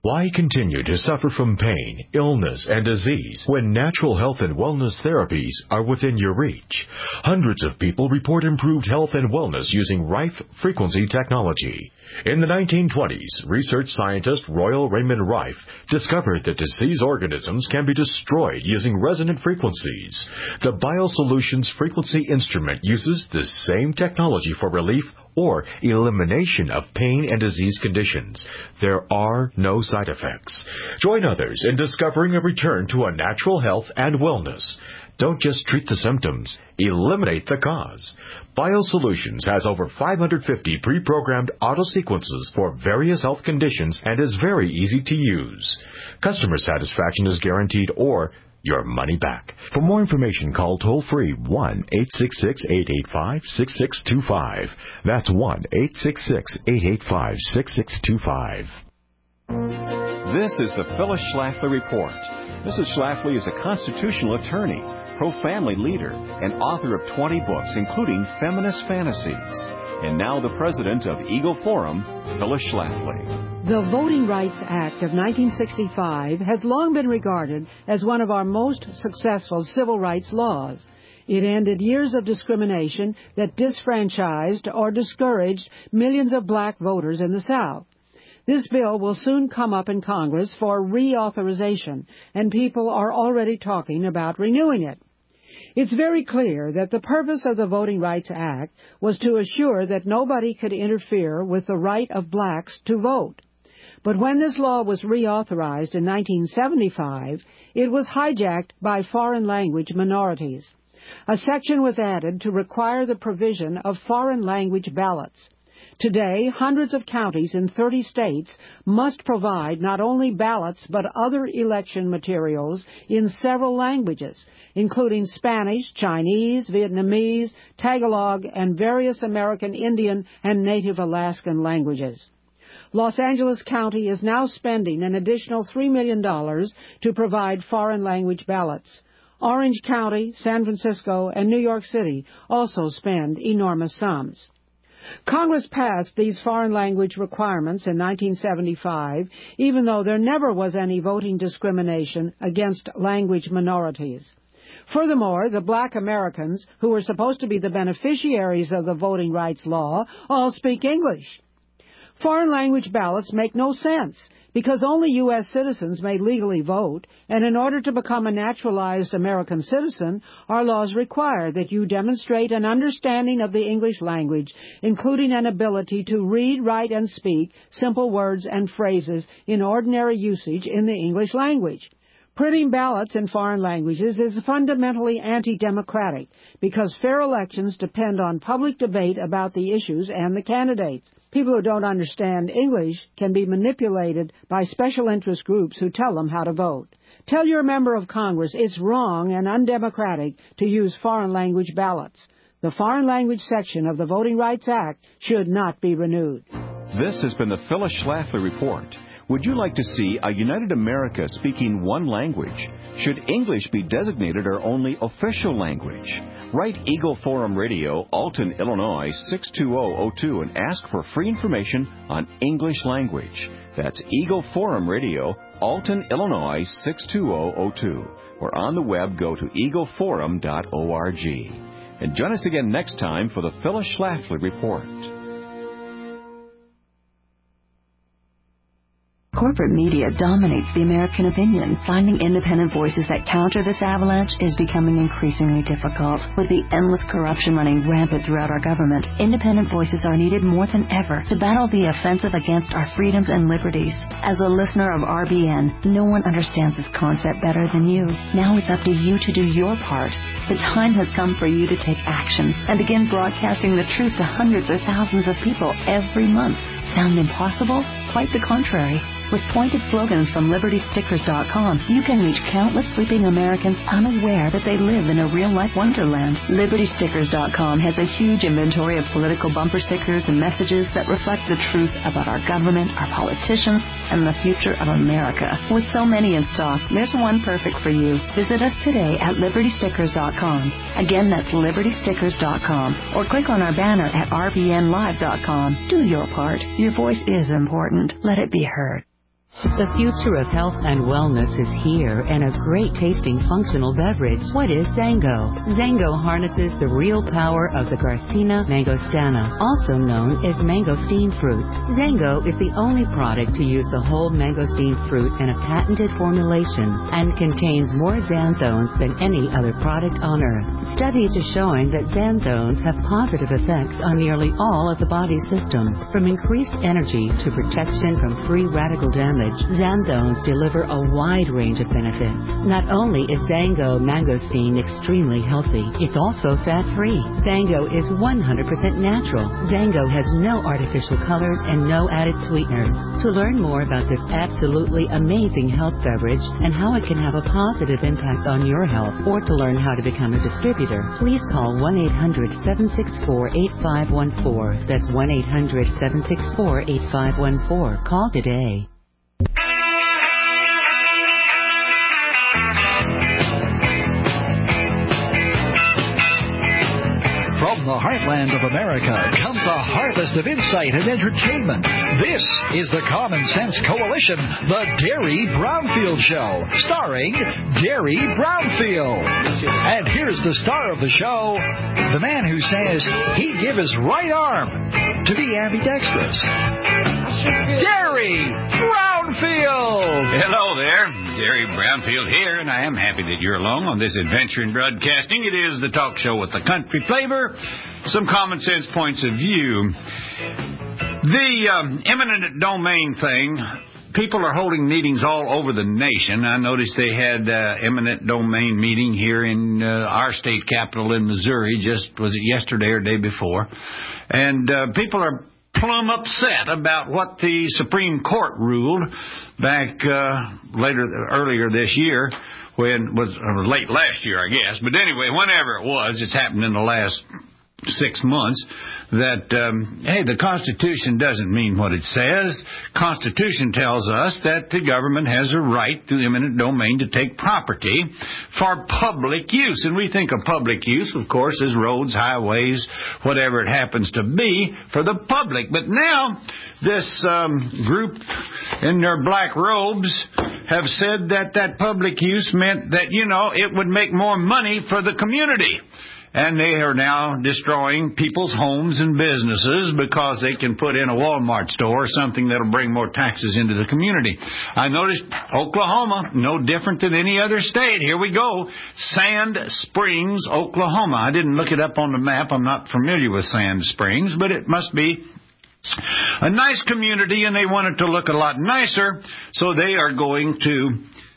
Why continue to suffer from pain, illness, and disease when natural health and wellness therapies are within your reach? Hundreds of people report improved health and wellness using Rife frequency technology. In the 1920s, research scientist Royal Raymond Rife discovered that disease organisms can be destroyed using resonant frequencies. The BioSolutions frequency instrument uses the same technology for relief or elimination of pain and disease conditions. There are no side effects. Join others in discovering a return to a natural health and wellness. Don't just treat the symptoms, eliminate the cause. BioSolutions has over 550 pre-programmed auto-sequences for various health conditions and is very easy to use. Customer satisfaction is guaranteed or your money back. For more information, call toll-free 1-866-885-6625. That's 1-866-885-6625. This is the Phyllis Schlafly Report. Mrs. Schlafly is a constitutional attorney, pro-family leader, and author of 20 books, including Feminist Fantasies. And now the president of Eagle Forum, Phyllis Schlafly. The Voting Rights Act of 1965 has long been regarded as one of our most successful civil rights laws. It ended years of discrimination that disfranchised or discouraged millions of black voters in the South. This bill will soon come up in Congress for reauthorization, and people are already talking about renewing it. It's very clear that the purpose of the Voting Rights Act was to assure that nobody could interfere with the right of blacks to vote. But when this law was reauthorized in 1975, it was hijacked by foreign language minorities. A section was added to require the provision of foreign language ballots. Today, hundreds of counties in 30 states must provide not only ballots but other election materials in several languages, including Spanish, Chinese, Vietnamese, Tagalog, and various American Indian and Native Alaskan languages. Los Angeles County is now spending an additional $3 million to provide foreign language ballots. Orange County, San Francisco, and New York City also spend enormous sums. Congress passed these foreign language requirements in 1975, even though there never was any voting discrimination against language minorities. Furthermore, the black Americans, who were supposed to be the beneficiaries of the voting rights law, all speak English. Foreign language ballots make no sense because only U.S. citizens may legally vote, and in order to become a naturalized American citizen, our laws require that you demonstrate an understanding of the English language, including an ability to read, write, and speak simple words and phrases in ordinary usage in the English language. Printing ballots in foreign languages is fundamentally anti-democratic because fair elections depend on public debate about the issues and the candidates. People who don't understand English can be manipulated by special interest groups who tell them how to vote. Tell your member of Congress it's wrong and undemocratic to use foreign language ballots. The foreign language section of the Voting Rights Act should not be renewed. This has been the Phyllis Schlafly Report. Would you like to see a united America speaking one language? Should English be designated our only official language? Write Eagle Forum Radio, Alton, Illinois, 62002 and ask for free information on English language. That's Eagle Forum Radio, Alton, Illinois, 62002. Or on the web, go to eagleforum.org. And join us again next time for the Phyllis Schlafly Report. Corporate media dominates the American opinion. Finding independent voices that counter this avalanche is becoming increasingly difficult. With the endless corruption running rampant throughout our government, independent voices are needed more than ever to battle the offensive against our freedoms and liberties. As a listener of RBN, no one understands this concept better than you. Now it's up to you to do your part. The time has come for you to take action and begin broadcasting the truth to hundreds or thousands of people every month. Sound impossible? Quite the contrary. With pointed slogans from LibertyStickers.com, you can reach countless sleeping Americans unaware that they live in a real-life wonderland. LibertyStickers.com has a huge inventory of political bumper stickers and messages that reflect the truth about our government, our politicians, and the future of America. With so many in stock, there's one perfect for you. Visit us today at LibertyStickers.com. Again, that's LibertyStickers.com. Or click on our banner at RBNLive.com. Do your part. Your voice is important. Let it be heard. The future of health and wellness is here, and a great tasting functional beverage. What is Zango? Zango harnesses the real power of the Garcinia mangostana, also known as mangosteen fruit. Zango is the only product to use the whole mangosteen fruit in a patented formulation and contains more xanthones than any other product on earth. Studies are showing that xanthones have positive effects on nearly all of the body's systems, from increased energy to protection from free radical damage. Xanthones deliver a wide range of benefits. Not only is Zango mangosteen extremely healthy, it's also fat-free. Zango is 100% natural. Zango has no artificial colors and no added sweeteners. To learn more about this absolutely amazing health beverage and how it can have a positive impact on your health, or to learn how to become a distributor, please call 1-800-764-8514. That's 1-800-764-8514. Call today. From the heartland of America comes a harvest of insight and entertainment. This is the Common Sense Coalition, the Derry Brownfield Show, starring Derry Brownfield. And here's the star of the show, the man who says he'd give his right arm to be ambidextrous, Derry Brownfield. Hello there, Derry Brownfield here, and I am happy that you're along on this adventure in broadcasting. It is the talk show with the country flavor, some common sense points of view. The eminent domain thing, people are holding meetings all over the nation. I noticed they had eminent domain meeting here in our state capital in Missouri, was it yesterday or day before? And people are plumb upset about what the Supreme Court ruled back earlier this year, late last year, I guess. But anyway, whenever it was, it's happened in the last 6 months, that, the Constitution doesn't mean what it says. Constitution tells us that the government has a right to eminent domain to take property for public use. And we think of public use, of course, as roads, highways, whatever it happens to be, for the public. But now, this group in their black robes have said that public use meant that, it would make more money for the community. And they are now destroying people's homes and businesses because they can put in a Walmart store or something that will bring more taxes into the community. I noticed Oklahoma, no different than any other state. Here we go. Sand Springs, Oklahoma. I didn't look it up on the map. I'm not familiar with Sand Springs, but it must be a nice community, and they want it to look a lot nicer, so they are going to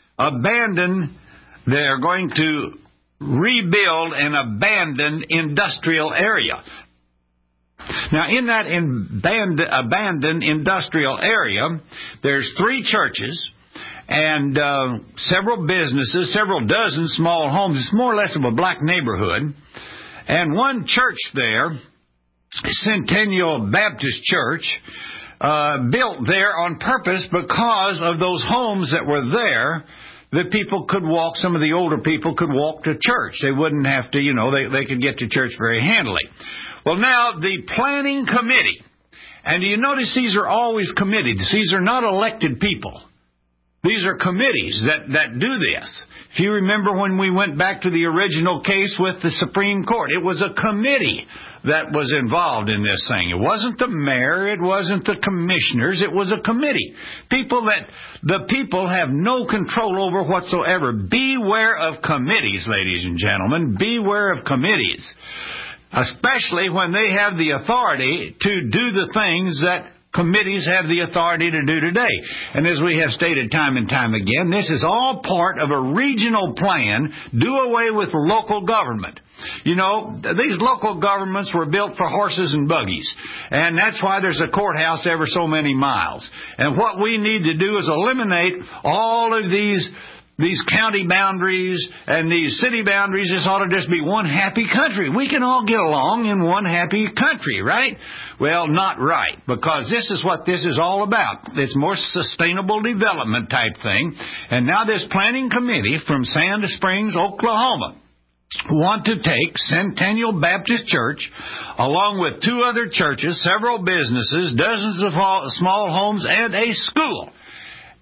rebuild an abandoned industrial area. Now, in that abandoned industrial area, there's 3 churches and several businesses, several dozen small homes. It's more or less of a black neighborhood. And one church there, Centennial Baptist Church, built there on purpose because of those homes that were there. The people could walk, some of the older people could walk to church. They wouldn't have to, they could get to church very handily. Well, now, the planning committee, and you notice these are always committees. These are not elected people. These are committees that do this. If you remember when we went back to the original case with the Supreme Court, it was a committee that was involved in this thing. It wasn't the mayor, it wasn't the commissioners, it was a committee. The people have no control over whatsoever. Beware of committees, ladies and gentlemen. Beware of committees. Especially when they have the authority to do the things that committees have the authority to do today. And as we have stated time and time again, this is all part of a regional plan. Do away with local government. These local governments were built for horses and buggies. And that's why there's a courthouse every so many miles. And what we need to do is eliminate all of these county boundaries and these city boundaries. This ought to just be one happy country. We can all get along in one happy country, right? Well, not right, because this is what this is all about. It's more sustainable development type thing. And now this planning committee from Sand Springs, Oklahoma, want to take Centennial Baptist Church, along with 2 other churches, several businesses, dozens of small homes, and a school,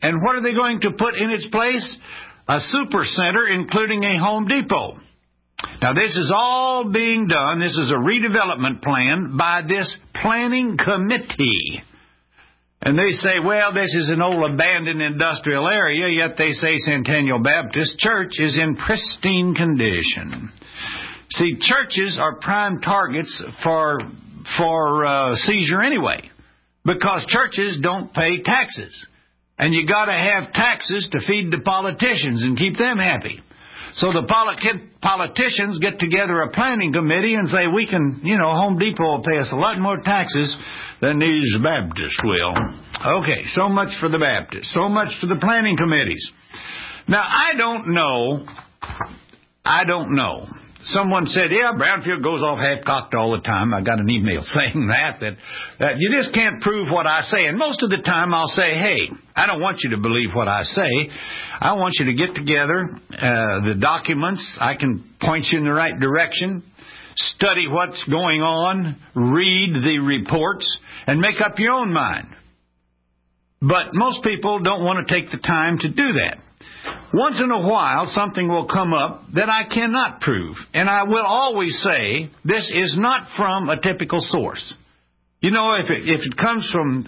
And what are they going to put in its place? A super center, including a Home Depot. Now, this is all being done. This is a redevelopment plan by this planning committee. And they say, well, this is an old abandoned industrial area, yet they say Centennial Baptist Church is in pristine condition. See, churches are prime targets for seizure anyway, because churches don't pay taxes. And you got to have taxes to feed the politicians and keep them happy. So the politicians get together a planning committee and say, we can, Home Depot will pay us a lot more taxes than these Baptists will. Okay, so much for the Baptists. So much for the planning committees. Now, I don't know. Someone said, yeah, Brownfield goes off half-cocked all the time. I got an email saying that you just can't prove what I say. And most of the time I'll say, hey, I don't want you to believe what I say. I want you to get together the documents. I can point you in the right direction. Study what's going on. Read the reports. And make up your own mind. But most people don't want to take the time to do that. Once in a while, something will come up that I cannot prove. And I will always say, this is not from a typical source. If it comes from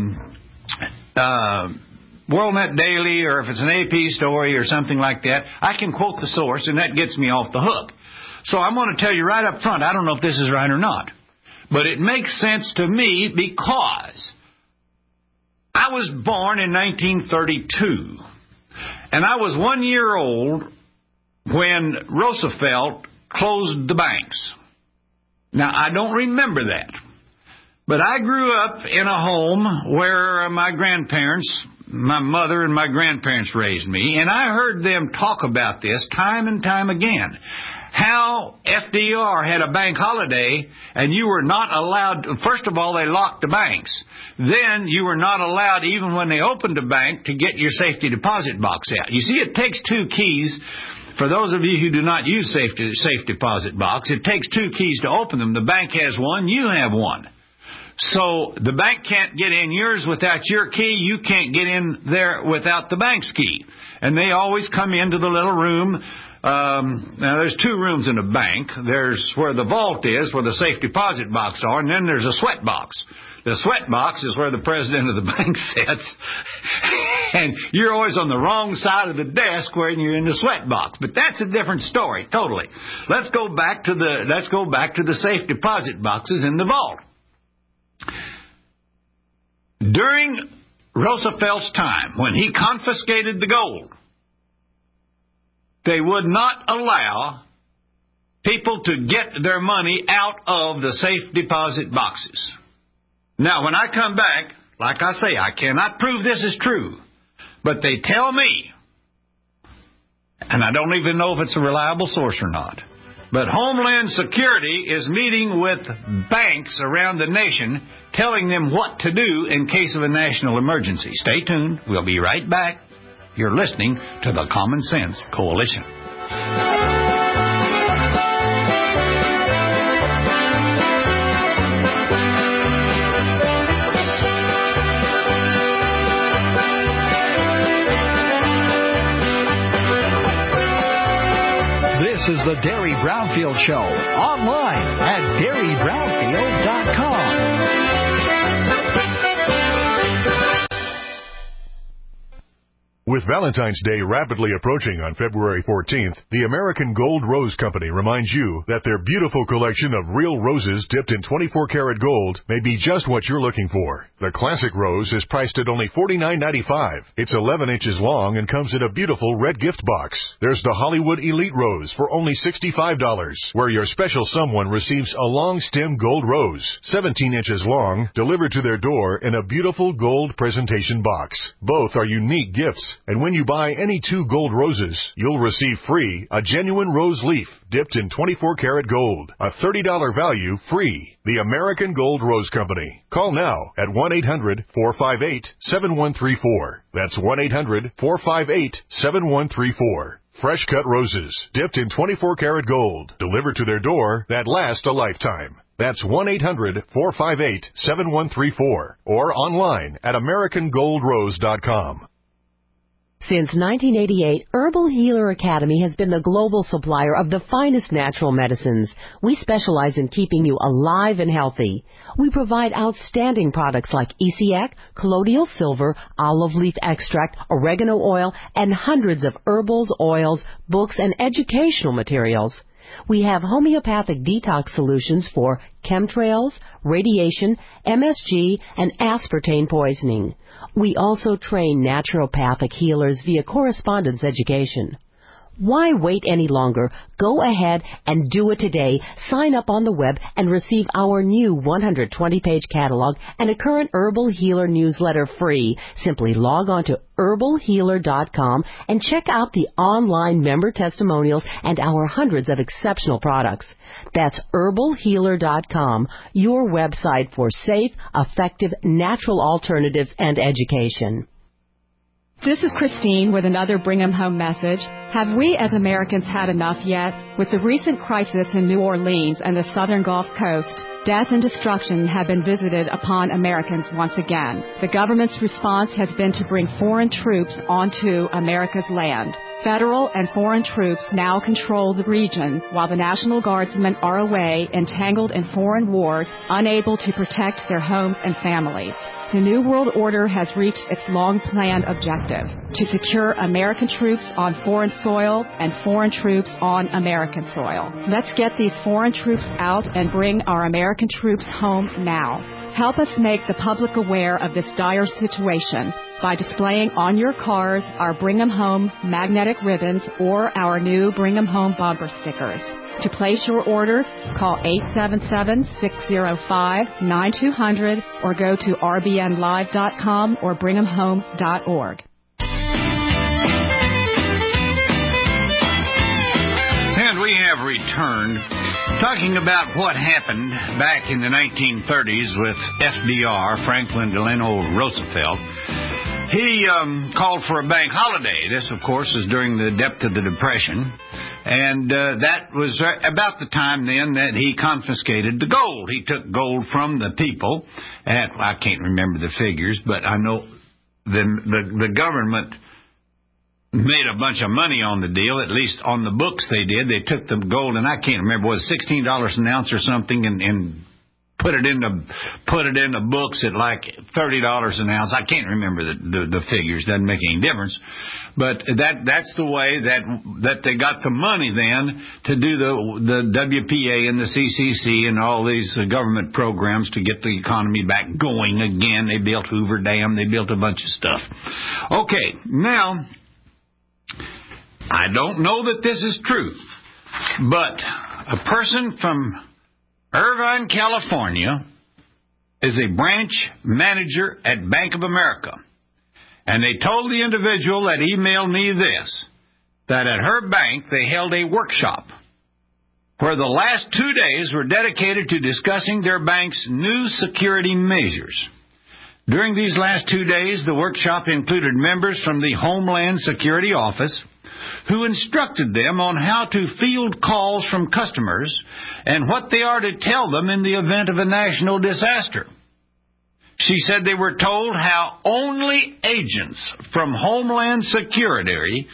WorldNet Daily, or if it's an AP story or something like that, I can quote the source, and that gets me off the hook. So I'm going to tell you right up front, I don't know if this is right or not. But it makes sense to me because I was born in 1932. And I was 1 year old when Roosevelt closed the banks. Now, I don't remember that. But I grew up in a home where my mother and my grandparents raised me, and I heard them talk about this time and time again. How FDR had a bank holiday, and you were not allowed, first of all, they locked the banks. Then you were not allowed, even when they opened a bank, to get your safety deposit box out. You see, it takes two keys. For those of you who do not use safe deposit box, it takes two keys to open them. The bank has one, you have one. So the bank can't get in yours without your key. You can't get in there without the bank's key. And they always come into the little room. Now, there's two rooms in a bank. There's where the vault is, where the safe deposit box are, and then there's a sweat box. The sweat box is where the president of the bank sits, and you're always on the wrong side of the desk when you're in the sweat box. But that's a different story, totally. Let's go back to the safe deposit boxes in the vault. During Roosevelt's time, when he confiscated the gold, they would not allow people to get their money out of the safe deposit boxes. Now, when I come back, like I say, I cannot prove this is true, but they tell me, and I don't even know if it's a reliable source or not, but Homeland Security is meeting with banks around the nation, telling them what to do in case of a national emergency. Stay tuned. We'll be right back. You're listening to the Common Sense Coalition. This is the Derry Brownfield Show, online at DerryBrownfield.com. With Valentine's Day rapidly approaching on February 14th, the American Gold Rose Company reminds you that their beautiful collection of real roses dipped in 24-karat gold may be just what you're looking for. The classic rose is priced at only $49.95. It's 11 inches long and comes in a beautiful red gift box. There's the Hollywood Elite Rose for only $65, where your special someone receives a long-stem gold rose, 17 inches long, delivered to their door in a beautiful gold presentation box. Both are unique gifts. And when you buy any 2 gold roses, you'll receive free a genuine rose leaf dipped in 24-karat gold. A $30 value free. The American Gold Rose Company. Call now at 1-800-458-7134. That's 1-800-458-7134. Fresh cut roses dipped in 24-karat gold, delivered to their door that last a lifetime. That's 1-800-458-7134 or online at AmericanGoldRose.com. Since 1988, Herbal Healer Academy has been the global supplier of the finest natural medicines. We specialize in keeping you alive and healthy. We provide outstanding products like Essiac, colloidal silver, olive leaf extract, oregano oil, and hundreds of herbals, oils, books, and educational materials. We have homeopathic detox solutions for chemtrails, radiation, MSG, and aspartame poisoning. We also train naturopathic healers via correspondence education. Why wait any longer? Go ahead and do it today. Sign up on the web and receive our new 120-page catalog and a current Herbal Healer newsletter free. Simply log on to herbalhealer.com and check out the online member testimonials and our hundreds of exceptional products. That's herbalhealer.com, your website for safe, effective, natural alternatives and education. This is Christine with another Bring 'em Home message. Have we as Americans had enough yet? With the recent crisis in New Orleans and the southern Gulf Coast, death and destruction have been visited upon Americans once again. The government's response has been to bring foreign troops onto America's land. Federal and foreign troops now control the region, while the National Guardsmen are away, entangled in foreign wars, unable to protect their homes and families. The New World Order has reached its long-planned objective, to secure American troops on foreign soil and foreign troops on American soil. Let's get these foreign troops out and bring our American troops home now. Help us make the public aware of this dire situation by displaying on your cars our Bring 'em Home magnetic ribbons or our new Bring 'em Home bumper stickers. To place your orders, call 877-605-9200 or go to rbnlive.com or bringemhome.org. And we have returned, talking about what happened back in the 1930s with FDR, Franklin Delano Roosevelt. He called for a bank holiday. This, of course, is during the depth of the Depression. And that was about the time then that he confiscated the gold. He took gold from the people at, I can't remember the figures, but I know the government made a bunch of money on the deal, at least on the books they did. They took the gold, and I can't remember, was it $16 an ounce or something, and put it in the books at like $30 an ounce. I can't remember the figures. Doesn't make any difference. But that's the way that they got the money then to do the WPA and the CCC and all these government programs to get the economy back going again. They built Hoover Dam. They built a bunch of stuff. Okay, now, I don't know that this is true, but a person from Irvine, California, is a branch manager at Bank of America. And they told the individual that emailed me this, that at her bank they held a workshop where the last 2 days were dedicated to discussing their bank's new security measures. During these last 2 days, the workshop included members from the Homeland Security Office who instructed them on how to field calls from customers and what they are to tell them in the event of a national disaster. She said they were told how only agents from Homeland Security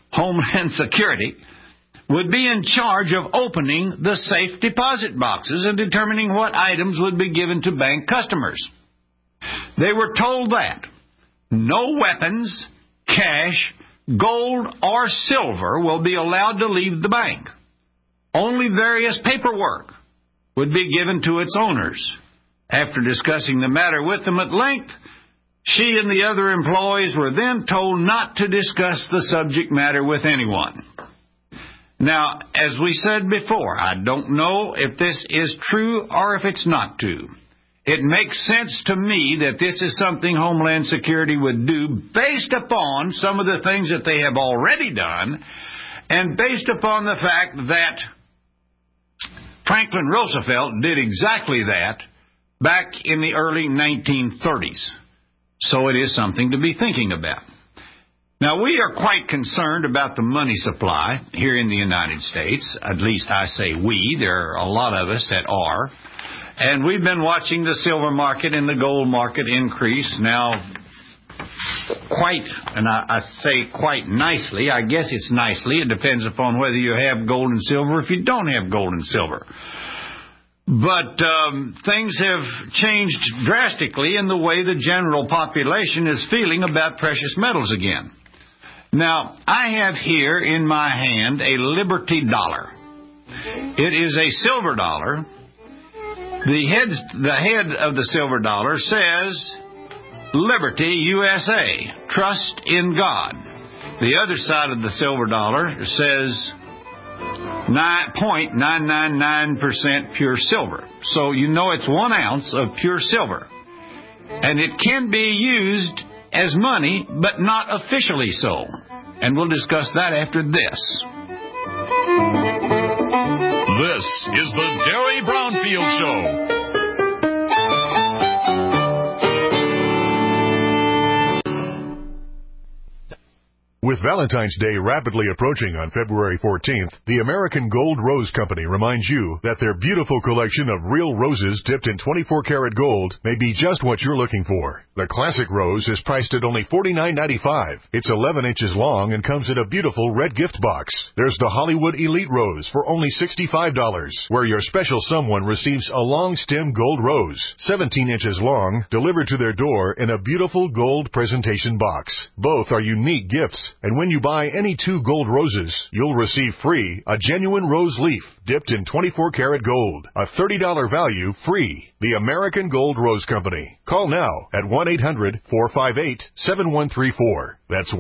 would be in charge of opening the safe deposit boxes and determining what items would be given to bank customers. They were told that no weapons, cash, gold, or silver will be allowed to leave the bank. Only various paperwork would be given to its owners. After discussing the matter with them at length, she and the other employees were then told not to discuss the subject matter with anyone. Now, as we said before, I don't know if this is true or if it's not true. It makes sense to me that this is something Homeland Security would do based upon some of the things that they have already done and based upon the fact that Franklin Roosevelt did exactly that back in the early 1930s. So it is something to be thinking about. Now, we are quite concerned about the money supply here in the United States. At least I say we. There are a lot of us that are. And we've been watching the silver market and the gold market increase now quite, and I say quite nicely, I guess it's nicely, it depends upon whether you have gold and silver or if you don't have gold and silver. But things have changed drastically in the way the general population is feeling about precious metals again. Now, I have here in my hand a Liberty dollar. It is a silver dollar. The head of the silver dollar says, Liberty, USA, trust in God. The other side of the silver dollar says 0.999% pure silver. So you know it's 1 ounce of pure silver. And it can be used as money, but not officially so. And we'll discuss that after this. This is the Derry Brownfield Show. With Valentine's Day rapidly approaching on February 14th, the American Gold Rose Company reminds you that their beautiful collection of real roses dipped in 24-karat gold may be just what you're looking for. The classic rose is priced at only $49.95. It's 11 inches long and comes in a beautiful red gift box. There's the Hollywood Elite Rose for only $65, where your special someone receives a long stem gold rose, 17 inches long, delivered to their door in a beautiful gold presentation box. Both are unique gifts. And when you buy any 2 gold roses, you'll receive free a genuine rose leaf dipped in 24-karat gold. A $30 value free. The American Gold Rose Company. Call now at 1-800-458-7134. That's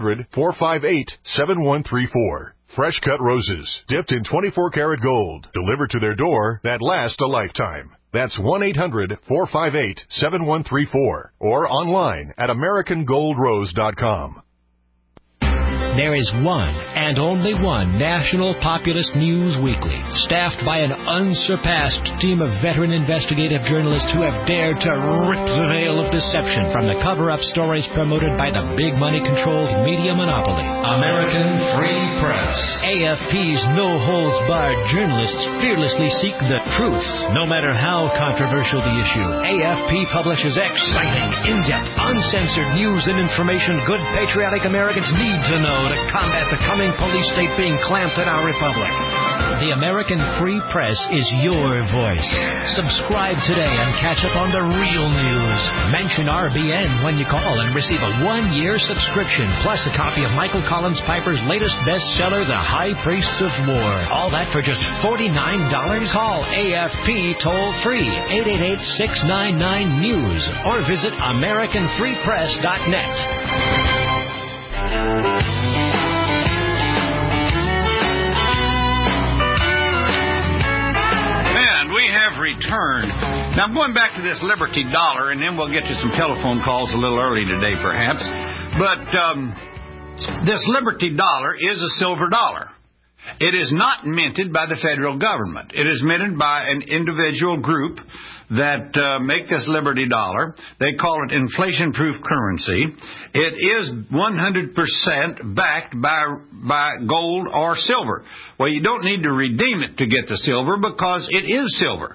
1-800-458-7134. Fresh cut roses dipped in 24-karat gold, delivered to their door that last a lifetime. That's 1-800-458-7134 or online at AmericanGoldRose.com. There is one and only one national populist news weekly, staffed by an unsurpassed team of veteran investigative journalists who have dared to rip the veil of deception from the cover-up stories promoted by the big money-controlled media monopoly. American Free Press. AFP's no-holds-barred journalists fearlessly seek the truth, no matter how controversial the issue. AFP publishes exciting, in-depth, uncensored news and information good patriotic Americans need to know to combat the coming police state being clamped in our republic. The American Free Press is your voice. Subscribe today and catch up on the real news. Mention RBN when you call and receive a 1-year subscription, plus a copy of Michael Collins Piper's latest bestseller, The High Priests of War. All that for just $49? Call AFP toll-free 888-699-NEWS or visit AmericanFreePress.net. Returned. Now, I'm going back to this Liberty dollar, and then we'll get to some telephone calls a little early today, perhaps. But this Liberty dollar is a silver dollar. It is not minted by the federal government. It is minted by an individual group that make this Liberty dollar. They call it inflation-proof currency. It is 100% backed by gold or silver. Well, you don't need to redeem it to get the silver because it is silver.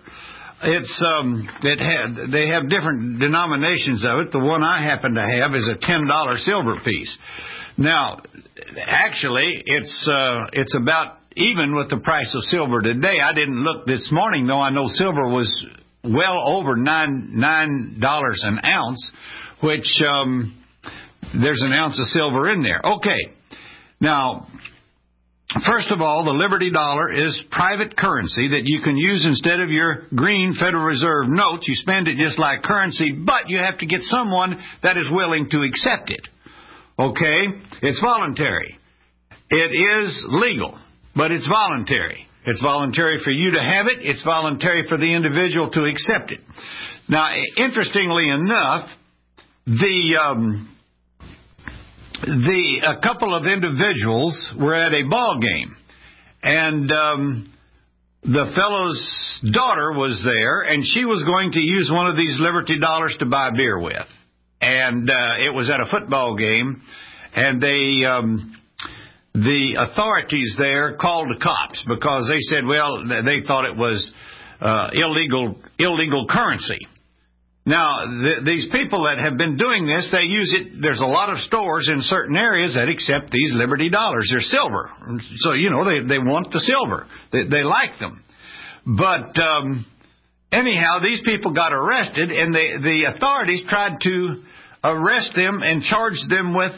They have different denominations of it. The one I happen to have is a $10 silver piece. Now, actually, it's about even with the price of silver today. I didn't look this morning, though. I know silver was well over $9 an ounce, which there's an ounce of silver in there. Okay. Now, first of all, the Liberty dollar is private currency that you can use instead of your green Federal Reserve notes. You spend it just like currency, but you have to get someone that is willing to accept it. Okay? It's voluntary. It is legal, but it's voluntary. It's voluntary for you to have it. It's voluntary for the individual to accept it. Now, interestingly enough, a couple of individuals were at a ball game, and the fellow's daughter was there, and she was going to use one of these Liberty dollars to buy beer with. And it was at a football game, and the authorities there called the cops because they said, well, they thought it was illegal currency. Now, these people that have been doing this, they use it. There's a lot of stores in certain areas that accept these Liberty dollars. They're silver. So, you know, they want the silver. They like them. But anyhow, these people got arrested, and the authorities tried to arrest them and charge them with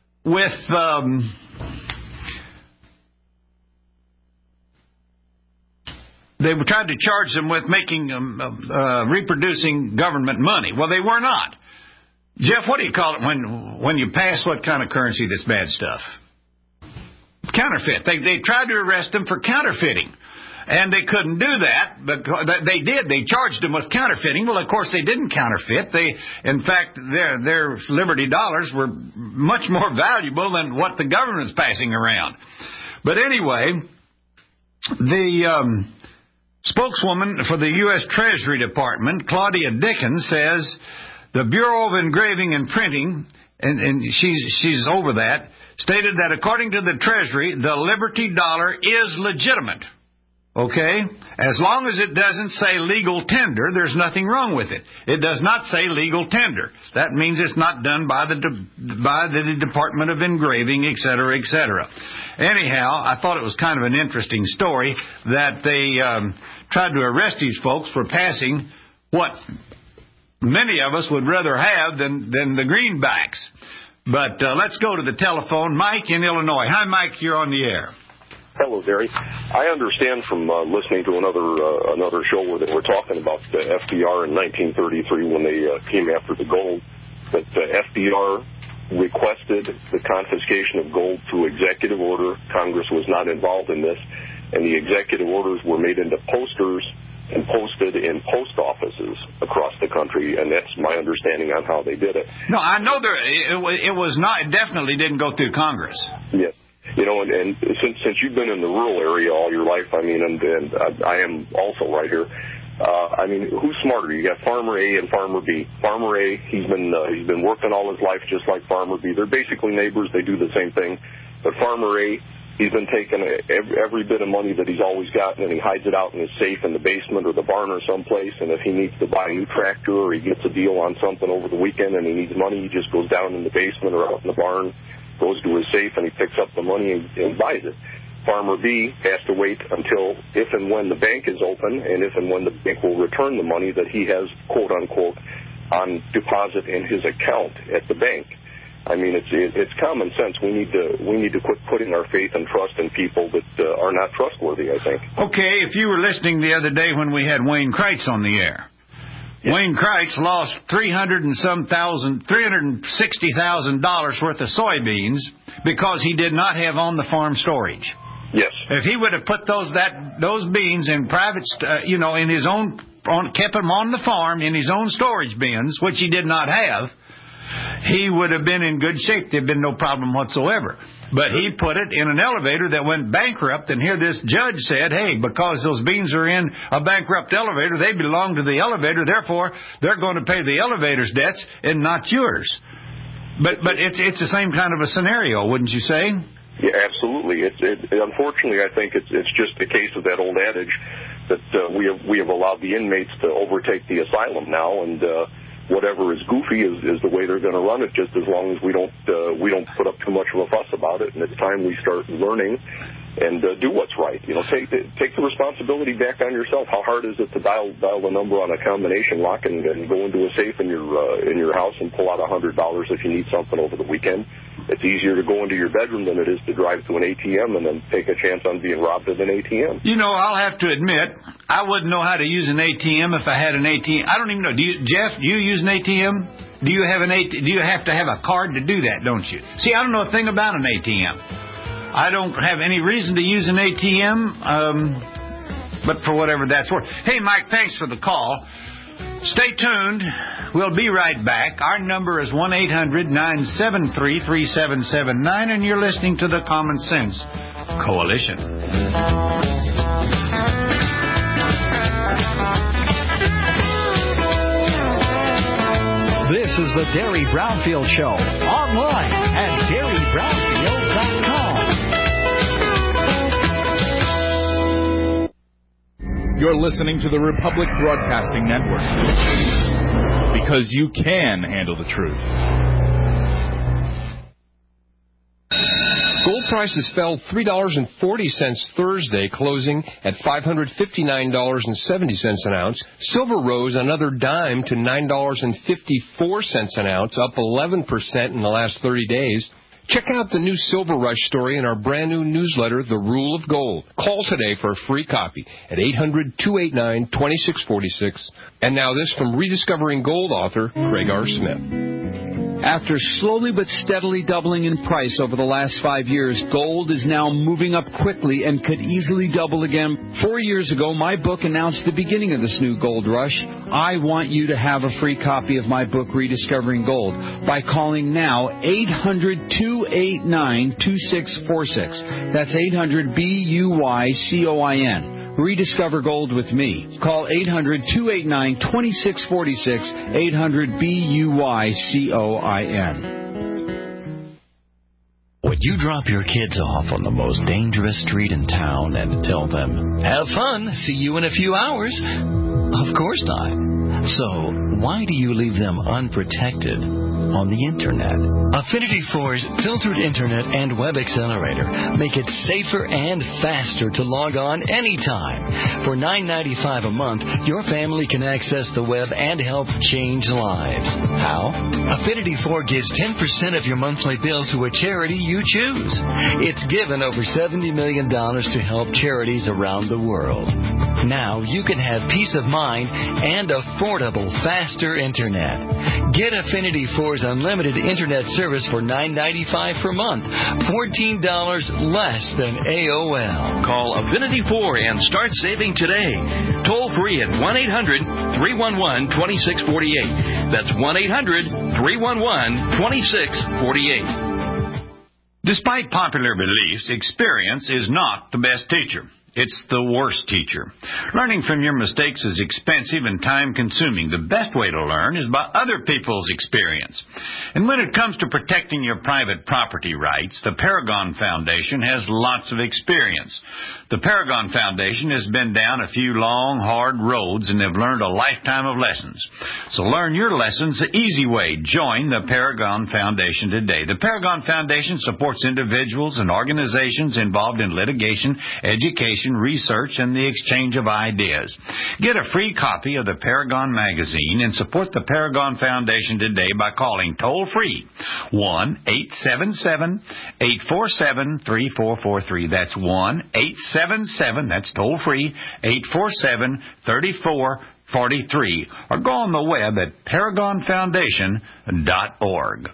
they tried to charge them with making reproducing government money. Well, they were not. Jeff, what do you call it when you pass what kind of currency that's bad stuff? Counterfeit. They tried to arrest them for counterfeiting. And they couldn't do that, but they did. They charged them with counterfeiting. Well, of course, they didn't counterfeit. In fact, their Liberty dollars were much more valuable than what the government's passing around. But anyway, the spokeswoman for the U.S. Treasury Department, Claudia Dickens, says the Bureau of Engraving and Printing, and she's over that, stated that according to the Treasury, the Liberty dollar is legitimate. Okay? As long as it doesn't say legal tender, there's nothing wrong with it. It does not say legal tender. That means it's not done by the Department of Engraving, et cetera, et cetera. Anyhow, I thought it was kind of an interesting story that they tried to arrest these folks for passing what many of us would rather have than the greenbacks. But let's go to the telephone. Mike in Illinois. Hi, Mike. You're on the air. Hello, Gary. I understand from listening to another show where they were talking about the FDR in 1933 when they came after the gold, that FDR requested the confiscation of gold through executive order. Congress was not involved in this, and the executive orders were made into posters and posted in post offices across the country, and that's my understanding on how they did it. No, I know it was not. It definitely didn't go through Congress. Yes. You know, and since you've been in the rural area all your life, I mean, and I am also right here. I mean, who's smarter? You got Farmer A and Farmer B. Farmer A, he's been working all his life just like Farmer B. They're basically neighbors. They do the same thing. But Farmer A, he's been taking every bit of money that he's always gotten, and he hides it out in his safe in the basement or the barn or someplace. And if he needs to buy a new tractor or he gets a deal on something over the weekend and he needs money, he just goes down in the basement or out in the barn, goes to his safe, and he picks up the money and buys it. Farmer B has to wait until if and when the bank is open and if and when the bank will return the money that he has, quote-unquote, on deposit in his account at the bank. I mean, it's common sense. We need to quit putting our faith and trust in people that are not trustworthy, I think. Okay, if you were listening the other day when we had Wayne Kreitz on the air, Wayne Kreitz lost $360,000 worth of soybeans because he did not have on-the-farm storage. Yes. If he would have put those beans in private, in his own, kept them on the farm in his own storage bins, which he did not have, he would have been in good shape. There'd been no problem whatsoever. But he put it in an elevator that went bankrupt, and here this judge said, hey, because those beans are in a bankrupt elevator, they belong to the elevator, therefore they're going to pay the elevator's debts and not yours. But it's the same kind of a scenario, wouldn't you say? Yeah, absolutely. Unfortunately, I think it's just a case of that old adage that we have allowed the inmates to overtake the asylum now, and whatever is goofy is the way they're going to run it, just as long as we don't put up too much of a fuss about it. And it's time we start learning and do what's right. You know, take the responsibility back on yourself. How hard is it to dial the number on a combination lock and go into a safe in your house and pull out $100 if you need something over the weekend? It's easier to go into your bedroom than it is to drive to an ATM and then take a chance on being robbed at an ATM. You know, I'll have to admit, I wouldn't know how to use an ATM if I had an ATM. I don't even know. Jeff, do you use an ATM? Do you have to have a card to do that, don't you? See, I don't know a thing about an ATM. I don't have any reason to use an ATM, but for whatever that's worth. Hey, Mike, thanks for the call. Stay tuned. We'll be right back. Our number is 1-800-973-3779, and you're listening to the Common Sense Coalition. This is the Derry Brownfield Show, online at DerryBrownfield.com. You're listening to the Republic Broadcasting Network. Because you can handle the truth. Gold prices fell $3.40 Thursday, closing at $559.70 an ounce. Silver rose another dime to $9.54 an ounce, up 11% in the last 30 days. Check out the new Silver Rush story in our brand new newsletter, The Rule of Gold. Call today for a free copy at 800-289-2646. And now this from Rediscovering Gold author Craig R. Smith. After slowly but steadily doubling in price over the last 5 years, gold is now moving up quickly and could easily double again. 4 years ago, my book announced the beginning of this new gold rush. I want you to have a free copy of my book, Rediscovering Gold, by calling now 800-289-2646. That's 800-BUYCOIN. Rediscover Gold with me. Call 800-289-2646, 800-BUYCOIN. Would you drop your kids off on the most dangerous street in town and tell them, "Have fun, see you in a few hours"? Of course not. So, why do you leave them unprotected on the Internet? Affinity 4's filtered Internet and web accelerator make it safer and faster to log on anytime. For $9.95 a month, your family can access the web and help change lives. How? Affinity 4 gives 10% of your monthly bill to a charity you choose. It's given over $70 million to help charities around the world. Now you can have peace of mind and affordable, faster Internet. Get Affinity 4's unlimited Internet service for $9.95 per month, $14 less than AOL. Call Affinity 4 and start saving today. Toll free at 1-800-311-2648. That's 1-800-311-2648. Despite popular beliefs, experience is not the best teacher. It's the worst teacher. Learning from your mistakes is expensive and time-consuming. The best way to learn is by other people's experience. And when it comes to protecting your private property rights, the Paragon Foundation has lots of experience. The Paragon Foundation has been down a few long, hard roads and have learned a lifetime of lessons. So learn your lessons the easy way. Join the Paragon Foundation today. The Paragon Foundation supports individuals and organizations involved in litigation, education, research, and the exchange of ideas. Get a free copy of the Paragon magazine and support the Paragon Foundation today by calling toll-free 1-877-847-3443. That's 1-877, that's toll-free, 847-3443. Or go on the web at paragonfoundation.org.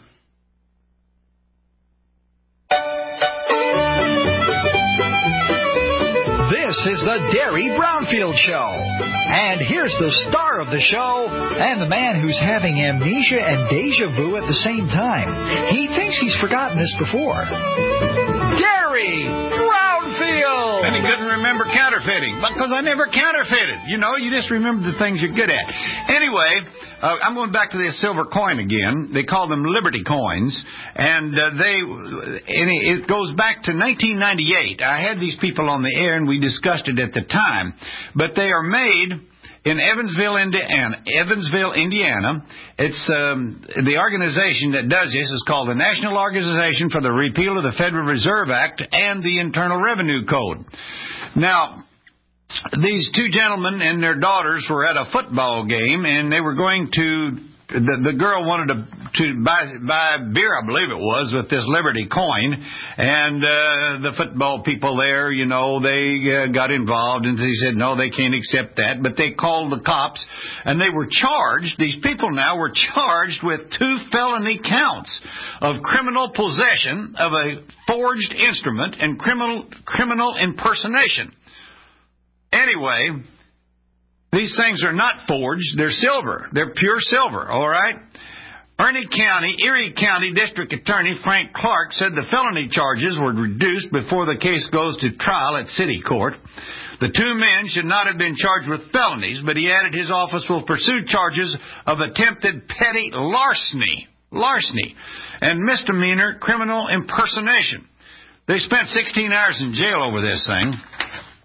This is the Derry Brownfield Show. And here's the star of the show and the man who's having amnesia and deja vu at the same time. He thinks he's forgotten this before. Derry Brownfield! And he couldn't remember counterfeiting because I never counterfeited. You know, you just remember the things you're good at. Anyway, I'm going back to this silver coin again. They call them Liberty coins, and it goes back to 1998. I had these people on the air, and we discussed it at the time. But they are made in Evansville, Indiana. It's the organization that does this is called the National Organization for the Repeal of the Federal Reserve Act and the Internal Revenue Code. Now, these two gentlemen and their daughters were at a football game, and they were going to. The girl wanted to buy beer, I believe it was, with this Liberty coin, and the football people there, you know, they got involved, and they said, no, they can't accept that, but they called the cops, and they were charged, these people now were charged with 2 felony counts of criminal possession of a forged instrument and criminal impersonation. Anyway, these things are not forged. They're silver. They're pure silver, all right? Erie County District Attorney Frank Clark said the felony charges were reduced before the case goes to trial at city court. The 2 men should not have been charged with felonies, but he added his office will pursue charges of attempted petty larceny, and misdemeanor criminal impersonation. They spent 16 hours in jail over this thing.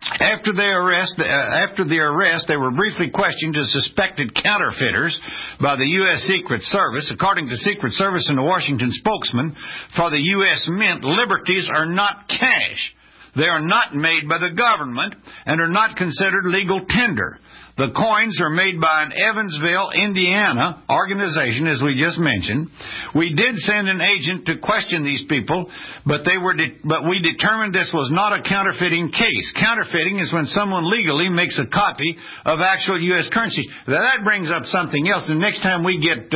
After the arrest, they were briefly questioned as suspected counterfeiters by the U.S. Secret Service. According to Secret Service and the Washington spokesman for the U.S. Mint, liberties are not cash. They are not made by the government and are not considered legal tender. The coins are made by an Evansville, Indiana organization, as we just mentioned. We did send an agent to question these people, but we determined this was not a counterfeiting case. Counterfeiting is when someone legally makes a copy of actual U.S. currency. Now, that brings up something else. The next time we get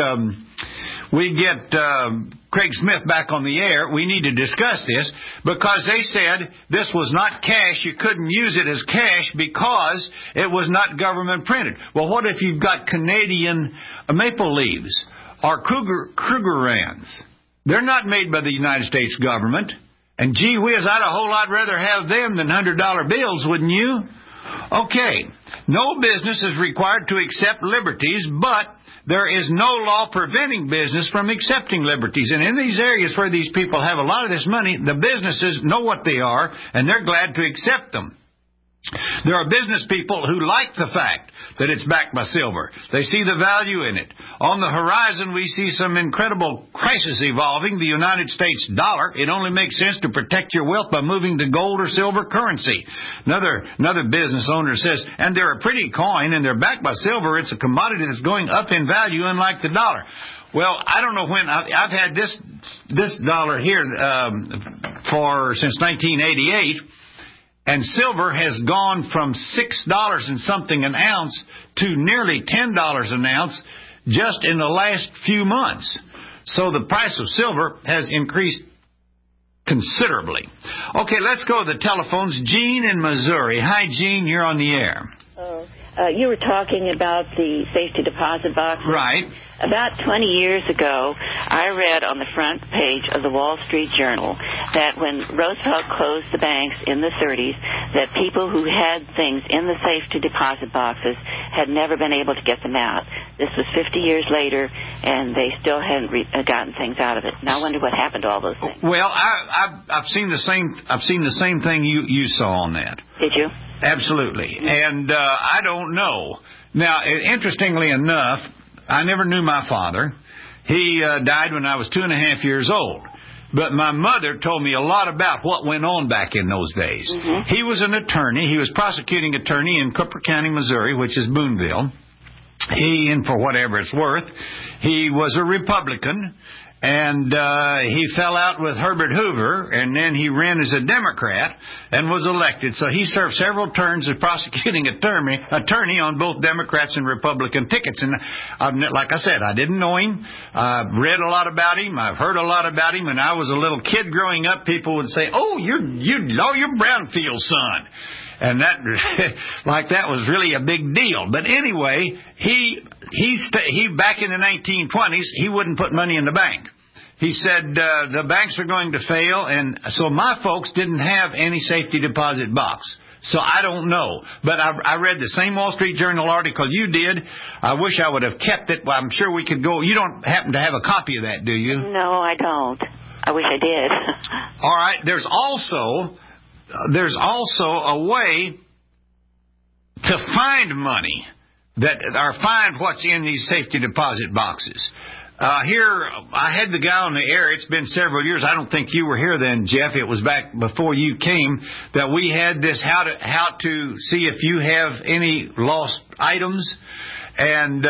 Craig Smith back on the air, we need to discuss this, because they said this was not cash. You couldn't use it as cash because it was not government printed. Well, what if you've got Canadian maple leaves or Krugerrands? They're not made by the United States government. And gee whiz, I'd a whole lot rather have them than $100 bills, wouldn't you? Okay, no business is required to accept liberties, but there is no law preventing business from accepting liberties. And in these areas where these people have a lot of this money, the businesses know what they are, and they're glad to accept them. There are business people who like the fact that it's backed by silver. They see the value in it. On the horizon, we see some incredible crisis evolving. The United States dollar, it only makes sense to protect your wealth by moving to gold or silver currency. Another business owner says, and they're a pretty coin, and they're backed by silver. It's a commodity that's going up in value, unlike the dollar. Well, I don't know when. I've had this dollar here since 1988. And silver has gone from $6 and something an ounce to nearly $10 an ounce just in the last few months. So the price of silver has increased considerably. Okay, let's go to the telephones. Jean in Missouri. Hi, Jean. You're on the air. You were talking about the safety deposit box. Right. About 20 years ago, I read on the front page of the Wall Street Journal that when Roosevelt closed the banks in the 30s, that people who had things in the safety deposit boxes had never been able to get them out. This was 50 years later, and they still hadn't gotten things out of it. Now I wonder what happened to all those things. Well, I've seen the same thing you saw on that. Did you? Absolutely. And I don't know. Now, interestingly enough, I never knew my father. He died when I was 2.5 years old. But my mother told me a lot about what went on back in those days. Mm-hmm. He was an attorney. He was prosecuting attorney in Cooper County, Missouri, which is Boonville. And for whatever it's worth, he was a Republican. And he fell out with Herbert Hoover, and then he ran as a Democrat and was elected. So he served several terms as prosecuting attorney on both Democrats and Republican tickets. And like I said, I didn't know him. I've read a lot about him. I've heard a lot about him. And I was a little kid growing up, people would say, "Oh, you're Brownfield's son." And that was really a big deal. But anyway, he back in the 1920s, he wouldn't put money in the bank. He said the banks are going to fail, and so my folks didn't have any safety deposit box. So I don't know. But I read the same Wall Street Journal article you did. I wish I would have kept it. Well, I'm sure we could go. You don't happen to have a copy of that, do you? No, I don't. I wish I did. All right. There's also a way to find money or find what's in these safety deposit boxes. Here, I had the guy on the air. It's been several years. I don't think you were here then, Jeff. It was back before you came that we had this how to see if you have any lost items. And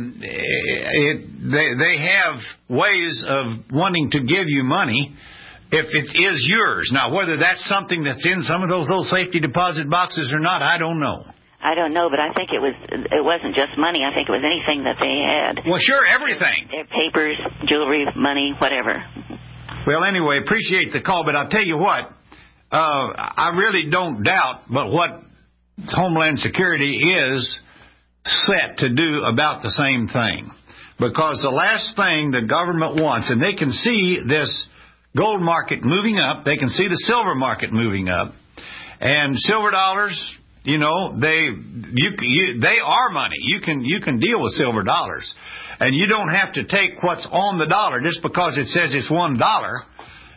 they have ways of wanting to give you money if it is yours. Now, whether that's something that's in some of those safety deposit boxes or not, I don't know. I don't know, but I think it wasn't just money. I think it was anything that they had. Well, sure, everything. Their papers, jewelry, money, whatever. Well, anyway, appreciate the call, but I'll tell you what, I really don't doubt but what Homeland Security is set to do about the same thing. Because the last thing the government wants, and they can see this gold market moving up, they can see the silver market moving up, and silver dollars, you know, they are money. You can deal with silver dollars, and you don't have to take what's on the dollar just because it says it's $1.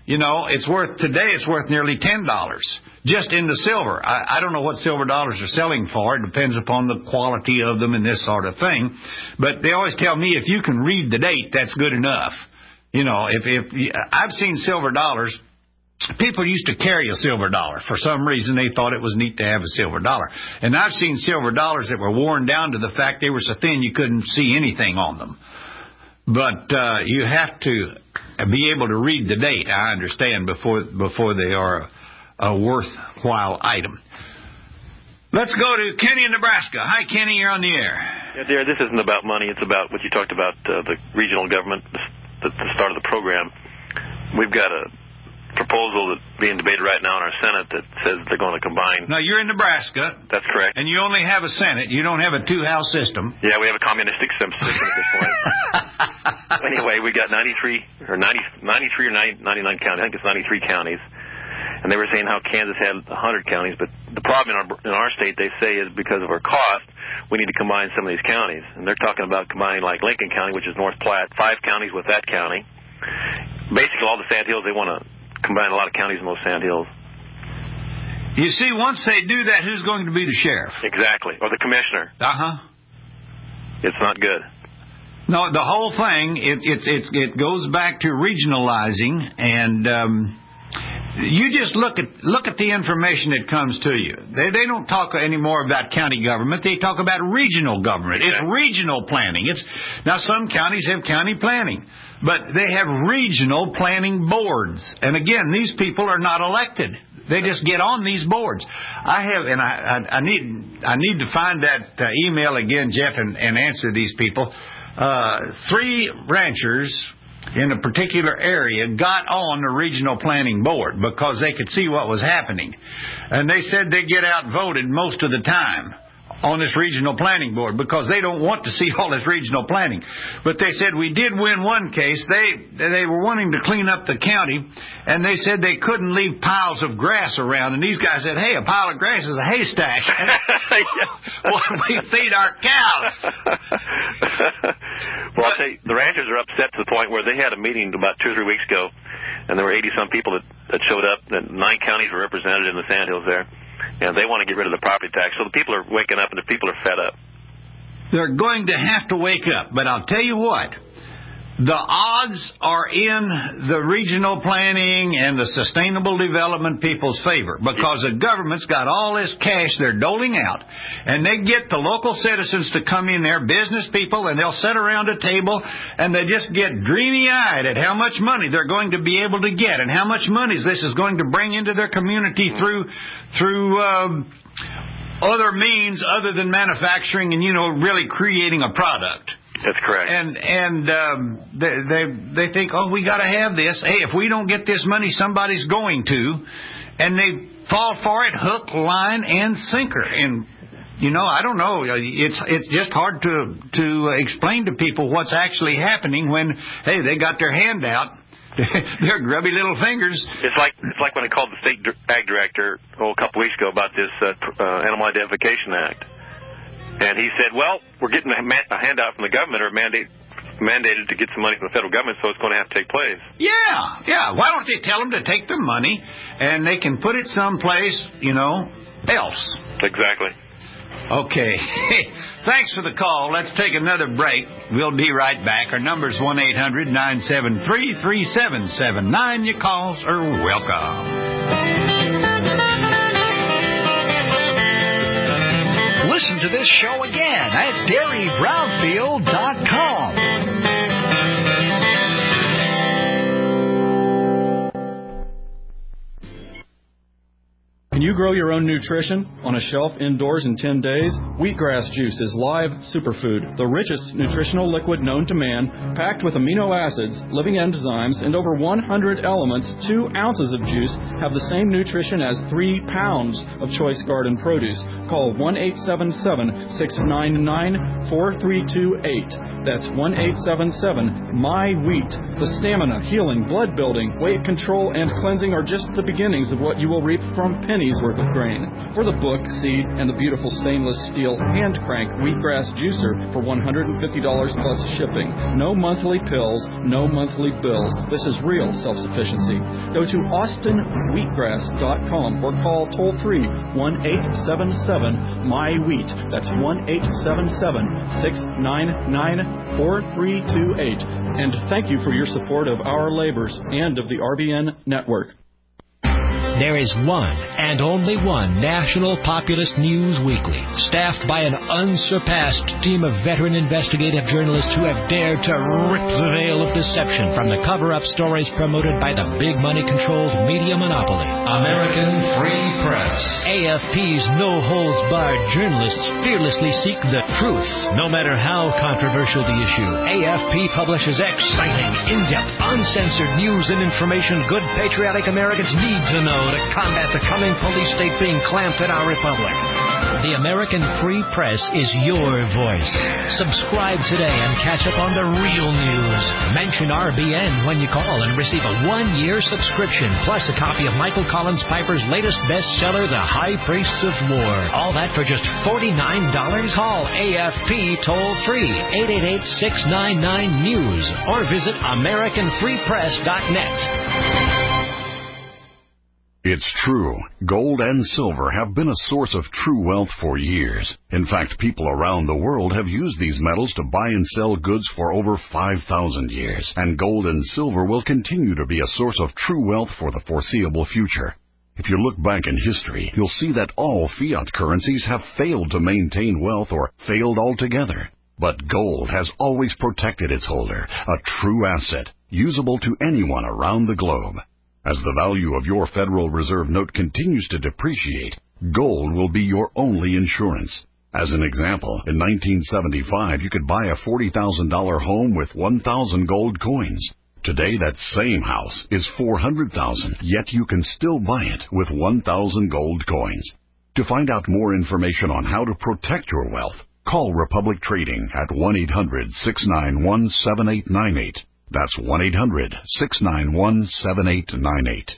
it's worth nearly $10 just in the silver. I don't know what silver dollars are selling for. It depends upon the quality of them and this sort of thing. But they always tell me if you can read the date, that's good enough. If I've seen silver dollars. People used to carry a silver dollar. For some reason, they thought it was neat to have a silver dollar. And I've seen silver dollars that were worn down to the fact they were so thin you couldn't see anything on them. But you have to be able to read the date, I understand, before they are a worthwhile item. Let's go to Kenny in Nebraska. Hi, Kenny. You're on the air. Yeah, dear, this isn't about money. It's about what you talked about, the regional government, the start of the program. We've got a proposal that's being debated right now in our Senate that says they're going to combine. Now, you're in Nebraska. That's correct. And you only have a Senate. You don't have a two-house system. Yeah, we have a communistic system at this point. Anyway, we got 93 or 99 counties. I think it's 93 counties. And they were saying how Kansas had 100 counties. But the problem in our state, they say, is because of our cost, we need to combine some of these counties. And they're talking about combining like Lincoln County, which is North Platte, 5 counties with that county. Basically, all the sand hills, they want to combine a lot of counties in those sand hills. You see, once they do that, who's going to be the sheriff? Exactly. Or the commissioner. Uh-huh. It's not good. No, the whole thing, it goes back to regionalizing, and you just look at the information that comes to you. They don't talk anymore about county government. They talk about regional government. It's regional planning. Now, some counties have county planning, but they have regional planning boards. And again, these people are not elected. They just get on these boards. I need to find that email again, Jeff, and answer these people. 3 ranchers in a particular area got on the regional planning board because they could see what was happening. And they said they get outvoted most of the time on this regional planning board because they don't want to see all this regional planning. But they said we did win one case. They were wanting to clean up the county, and they said they couldn't leave piles of grass around. And these guys said, hey, a pile of grass is a haystack. Well, we feed our cows. Well, I'll tell you, the ranchers are upset to the point where they had a meeting about 2 or 3 weeks ago, and there were 80-some people that showed up, and 9 counties were represented in the sandhills there. And they want to get rid of the property tax. So the people are waking up, and the people are fed up. They're going to have to wake up. But I'll tell you what, the odds are in the regional planning and the sustainable development people's favor because the government's got all this cash they're doling out. And they get the local citizens to come in there, business people, and they'll sit around a table, and they just get dreamy-eyed at how much money they're going to be able to get and how much money this is going to bring into their community through other means other than manufacturing and, really creating a product. That's correct. And they think, oh, we got to have this. Hey, if we don't get this money, somebody's going to. And they fall for it, hook, line, and sinker. And, I don't know. It's just hard to explain to people what's actually happening when, hey, they got their hand out. Their grubby little fingers. It's like when I called the state ag director a couple weeks ago about this Animal Identification Act. And he said, well, we're getting a handout from the government or mandated to get some money from the federal government, so it's going to have to take place. Yeah. Why don't they tell them to take their money and they can put it someplace, else? Exactly. Okay. Thanks for the call. Let's take another break. We'll be right back. Our number's 1-800-973-3779. Your calls are welcome. Listen to this show again at DairyBrownfield.com. Can you grow your own nutrition on a shelf indoors in 10 days? Wheatgrass juice is live superfood, the richest nutritional liquid known to man, packed with amino acids, living enzymes, and over 100 elements. 2 ounces of juice have the same nutrition as 3 pounds of choice garden produce. Call 1-877-699-4328. That's 1-877-MY-WHEAT. The stamina, healing, blood building, weight control, and cleansing are just the beginnings of what you will reap from pennies worth of grain. For the book, seed, and the beautiful stainless steel Seal hand crank wheatgrass juicer for $150 plus shipping. No monthly pills, no monthly bills. This is real self-sufficiency. Go to austinwheatgrass.com or call toll-free 1-877-MY-WHEAT. That's 1-877-699-4328. And thank you for your support of our labors and of the RBN network. There is one and only one national populist news weekly, staffed by an unsurpassed team of veteran investigative journalists who have dared to rip the veil of deception from the cover-up stories promoted by the big money-controlled media monopoly, American Free Press. AFP's no-holds-barred journalists fearlessly seek the truth, no matter how controversial the issue. AFP publishes exciting, in-depth, uncensored news and information good patriotic Americans need to know to combat the coming police state being clamped in our republic. The American Free Press is your voice. Subscribe today and catch up on the real news. Mention RBN when you call and receive a 1-year subscription, plus a copy of Michael Collins Piper's latest bestseller, The High Priests of War. All that for just $49. Call AFP toll-free 888-699-NEWS or visit AmericanFreePress.net. It's true. Gold and silver have been a source of true wealth for years. In fact, people around the world have used these metals to buy and sell goods for over 5,000 years. And gold and silver will continue to be a source of true wealth for the foreseeable future. If you look back in history, you'll see that all fiat currencies have failed to maintain wealth or failed altogether. But gold has always protected its holder, a true asset, usable to anyone around the globe. As the value of your Federal Reserve note continues to depreciate, gold will be your only insurance. As an example, in 1975, you could buy a $40,000 home with 1,000 gold coins. Today, that same house is $400,000, yet you can still buy it with 1,000 gold coins. To find out more information on how to protect your wealth, call Republic Trading at 1-800-691-7898. That's 1-800-691-7898.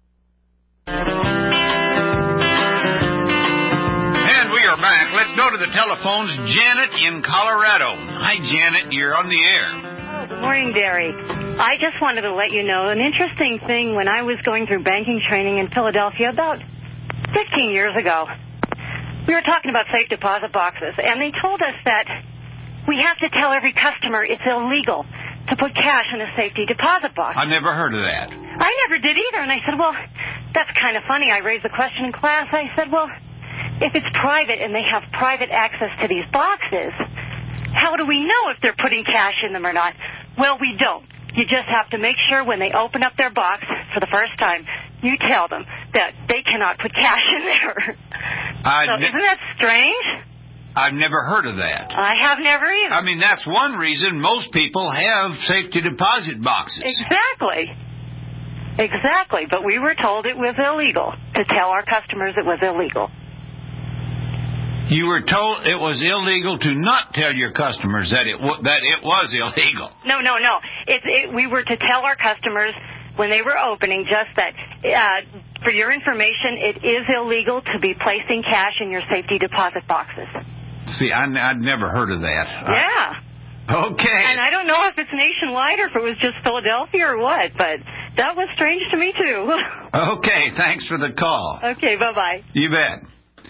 And we are back. Let's go to the telephones. Janet in Colorado. Hi, Janet. You're on the air. Oh, good morning, Derry. I just wanted to let you know an interesting thing when I was going through banking training in Philadelphia about 15 years ago. We were talking about safe deposit boxes, and they told us that we have to tell every customer it's illegal to put cash in a safety deposit box. I never heard of that. I never did either, and I said, well, that's kind of funny. I raised the question in class. I said, well, if it's private and they have private access to these boxes, how do we know if they're putting cash in them or not? Well, we don't. You just have to make sure when they open up their box for the first time, you tell them that they cannot put cash in there. Isn't that strange? I've never heard of that. I have never either. I mean, that's one reason most people have safety deposit boxes. Exactly. But we were told it was illegal to tell our customers it was illegal. You were told it was illegal to not tell your customers that it was illegal. No. We were to tell our customers when they were opening just that, for your information, it is illegal to be placing cash in your safety deposit boxes. See, I'd never heard of that. Yeah. Okay. And I don't know if it's nationwide or if it was just Philadelphia or what, but that was strange to me, too. Okay, thanks for the call. Okay, bye-bye. You bet.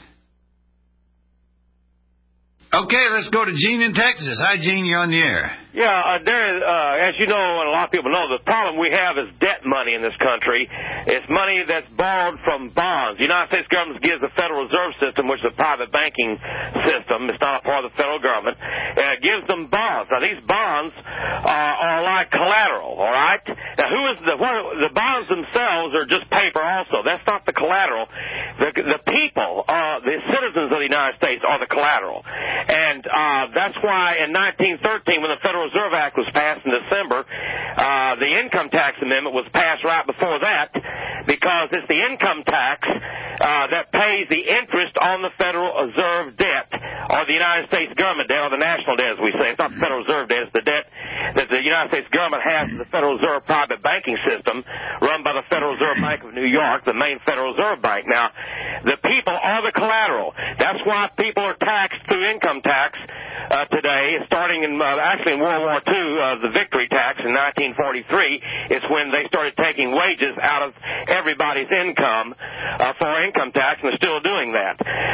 Okay, let's go to Gene in Texas. Hi, Gene, you're on the air. Yeah, as you know, and a lot of people know, the problem we have is debt money in this country. It's money that's borrowed from bonds. The United States government gives the Federal Reserve System, which is a private banking system. It's not a part of the federal government. And it gives them bonds. Now, these bonds are like collateral, all right? Now, the bonds themselves are just paper also. That's not the collateral. The people, the citizens of the United States are the collateral. And that's why in 1913, when the Federal Reserve Act was passed in December, the income tax amendment was passed right before that, because it's the income tax that pays the interest on the Federal Reserve debt, or the United States government debt, or the national debt, as we say. It's not the Federal Reserve debt, it's the debt that the United States government has to the Federal Reserve private banking system run by the Federal Reserve Bank of New York, the main Federal Reserve Bank. Now, the people are the collateral. That's why people are taxed through true income tax today, starting in actually in World War II, the victory tax in 1943 is when they started taking wages out of everybody's income for income tax, and they're still doing that.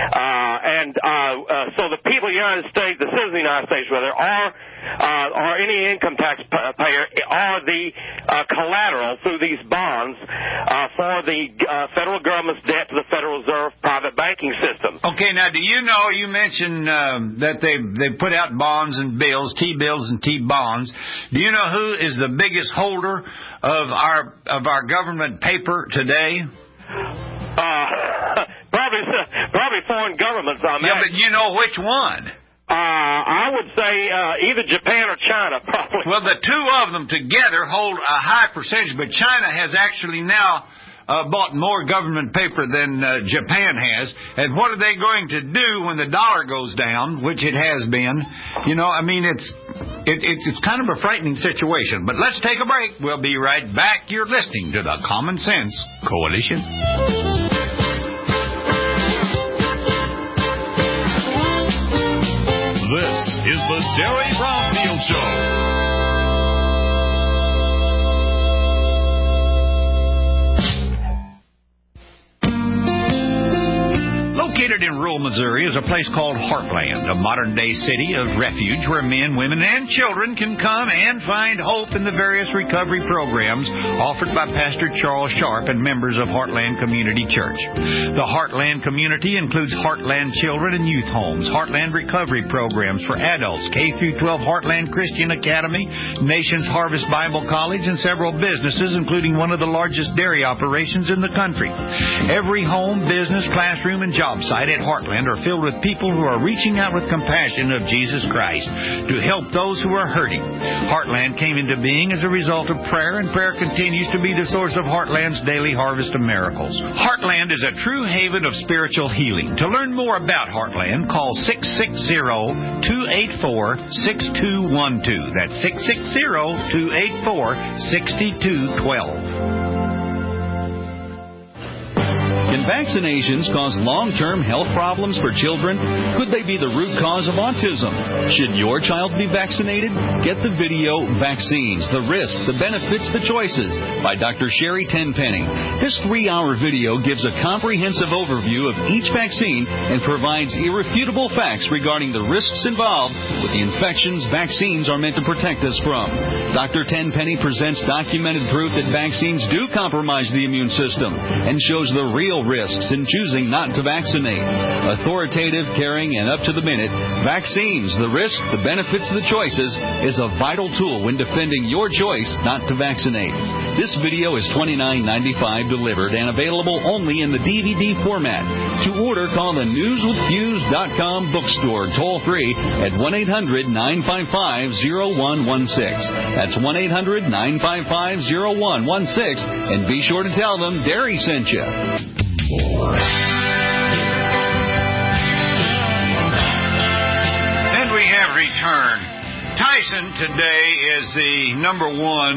So the people of the United States, the citizens of the United States, rather, are any income tax payer, are the collateral through these bonds for the federal government's debt to the Federal Reserve private banking system. Okay, now do you know, you mentioned that they put out bonds and bills, T-bills and T-bonds. Do you know who is the biggest holder of our government paper today? Probably foreign governments. Yeah, but you know which one? I would say either Japan or China, probably. Well, the two of them together hold a high percentage, but China has actually now bought more government paper than Japan has. And what are they going to do when the dollar goes down, which it has been? You know, I mean, it's kind of a frightening situation. But let's take a break. We'll be right back. You're listening to the Common Sense Coalition. This is the Derry Brownfield Show. Located in rural Missouri is a place called Heartland, a modern-day city of refuge where men, women, and children can come and find hope in the various recovery programs offered by Pastor Charles Sharp and members of Heartland Community Church. The Heartland community includes Heartland Children and Youth Homes, Heartland Recovery Programs for adults, K-12 Heartland Christian Academy, Nations Harvest Bible College, and several businesses, including one of the largest dairy operations in the country. Every home, business, classroom, and job site at Heartland are filled with people who are reaching out with compassion of Jesus Christ to help those who are hurting. Heartland came into being as a result of prayer, and prayer continues to be the source of Heartland's daily harvest of miracles. Heartland is a true haven of spiritual healing. To learn more about Heartland, call 660-284-6212. That's 660-284-6212. Can vaccinations cause long-term health problems for children? Could they be the root cause of autism? Should your child be vaccinated? Get the video Vaccines, the Risks, the Benefits, the Choices by Dr. Sherry Tenpenny. This 3-hour video gives a comprehensive overview of each vaccine and provides irrefutable facts regarding the risks involved with the infections vaccines are meant to protect us from. Dr. Tenpenny presents documented proof that vaccines do compromise the immune system and shows the real risks in choosing not to vaccinate. Authoritative, caring, and up to the minute, Vaccines, the Risk, the Benefits, the Choices is a vital tool when defending your choice not to vaccinate. This video is $29.95 delivered and available only in the DVD format. To order, call the newswithviews.com bookstore toll-free at 1-800-955-0116. That's 1-800-955-0116, and be sure to tell them Derry sent you. And we have returned. Tyson today is the number one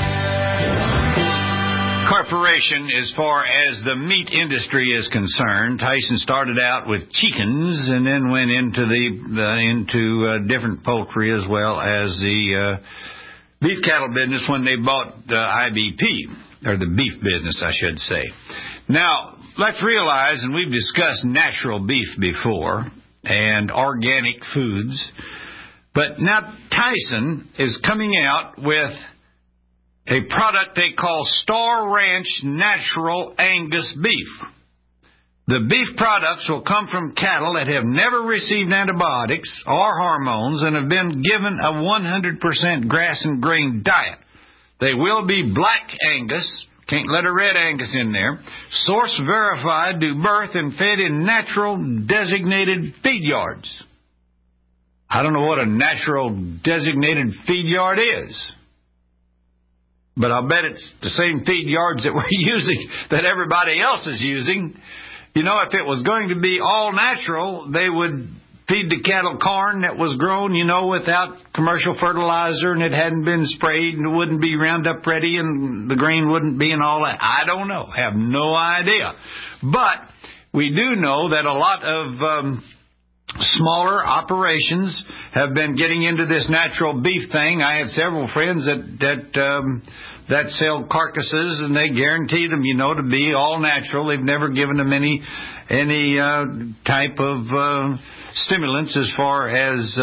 corporation as far as the meat industry is concerned. Tyson started out with chickens and then went into different poultry as well as the beef cattle business when they bought IBP, or the beef business, I should say. Now, let's realize, and we've discussed natural beef before and organic foods, but now Tyson is coming out with a product they call Star Ranch Natural Angus Beef. The beef products will come from cattle that have never received antibiotics or hormones and have been given a 100% grass and grain diet. They will be black Angus. Can't let a red Angus in there. Source verified to birth and fed in natural designated feed yards. I don't know what a natural designated feed yard is, but I'll bet it's the same feed yards that we're using, that everybody else is using. You know, if it was going to be all natural, they would feed the cattle corn that was grown, you know, without commercial fertilizer, and it hadn't been sprayed, and it wouldn't be Roundup ready, and the grain wouldn't be, and all that. I don't know. I have no idea. But we do know that a lot of smaller operations have been getting into this natural beef thing. I have several friends that sell carcasses, and they guarantee them, to be all natural. They've never given them any type of stimulants as far as